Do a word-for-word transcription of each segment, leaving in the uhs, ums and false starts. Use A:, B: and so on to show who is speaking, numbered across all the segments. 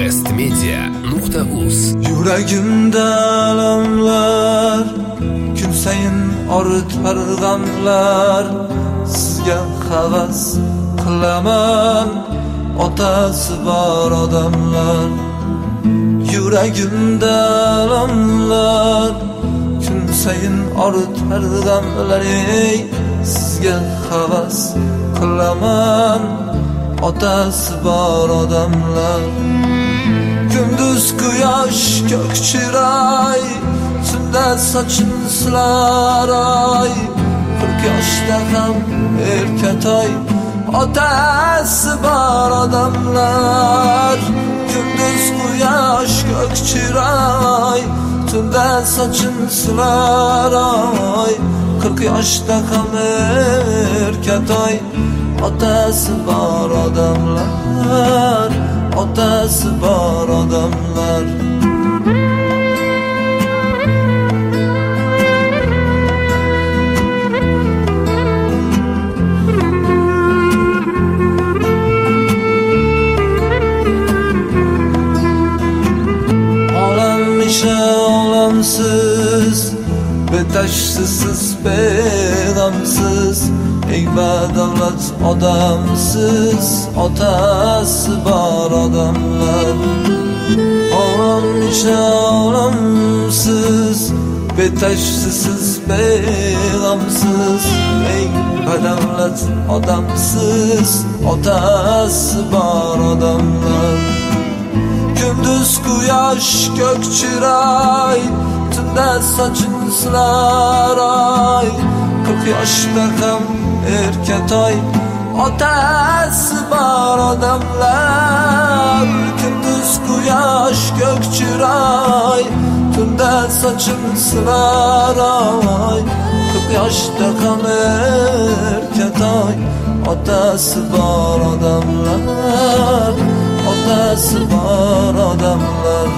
A: westmedia nuqta uz.
B: Yuragimda alamlar, kun sayin ortar g'amlar. Sizga havas qilaman, otasi bor odamlar. Yuragimda alamlar, kun sayin ortar g'amlar. Ey, sizga havas qilaman, otasi bor odamlar. Gündüz quyosh ko'k chiroy, tunda sochim silar oy. Qirq yoshda ham erkatoy, otasi bor odamlar. Gündüz quyosh ko'k chiroy, tunda sochim silar oy. Qirq yoshda ham erkatoy, otasi bor odamlar, otasi bor odamlar. Olam isha olamsiz, betashsiz, beg'amsiz. Eng badavlat odamsiz, otasi bor odamlar. Olam isha olamsiz, betashsiz, beg'amsiz. Eng badavlat odamsiz, otasi bor odamlar. Gündüz quyosh ko'k chiroy, tunda sochim silar oy. Qirq yoshda ham erkatoy, otasi bor odamlar. Gündüz quyosh ko'k chiroy, tunda sochim silar oy. Qirq yoshda ham erkatoy, otasi bor odamlar, otasi bor odamlar.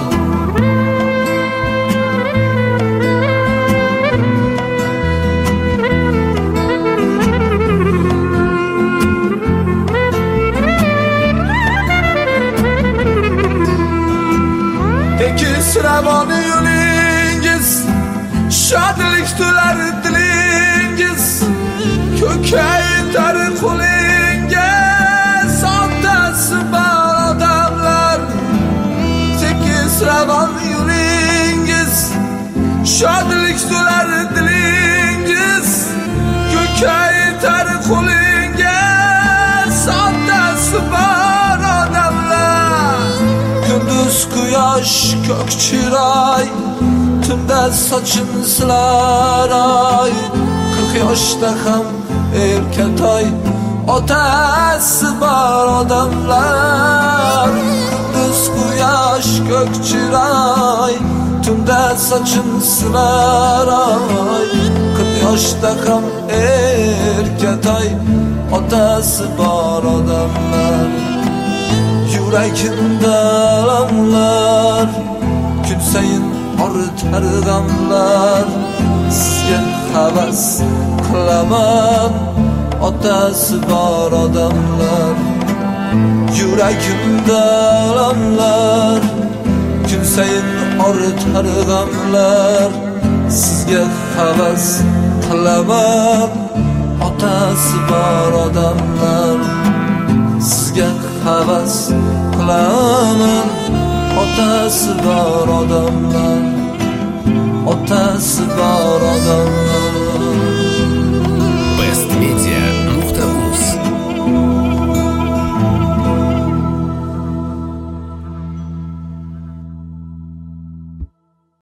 B: Tekis ravon yo'lingiz, shodlik to'lar dilingiz. Ko'kaytar qo'lingiz, otasi bor odamlar. Tekis ravon yo'lingiz, shodlik to'lar dilingiz. Ko'kaytar qo'lingiz, otasi bor odamlar. Gündüz quyosh ko'k chiroy, tunda sochim silar oy. Qirq yoshda ham erkatoy, otasi bor odamlar. Gündüz quyosh ko'k chiroy, tunda sochim silar oy. Qirq yoshda ham erkatoy, otasi bor odamlar. Yuragimda alamlar, kun sayin ortar g'amlar. Sizga havas qilaman, otasi bor odamlar. Yuragimda alamlar, kun sayin ortar g'amlar. Sizga havas qilaman, otasi bor odamlar. Sizga havas qilaman, otasi bor odamlar, otasi bor odamlar.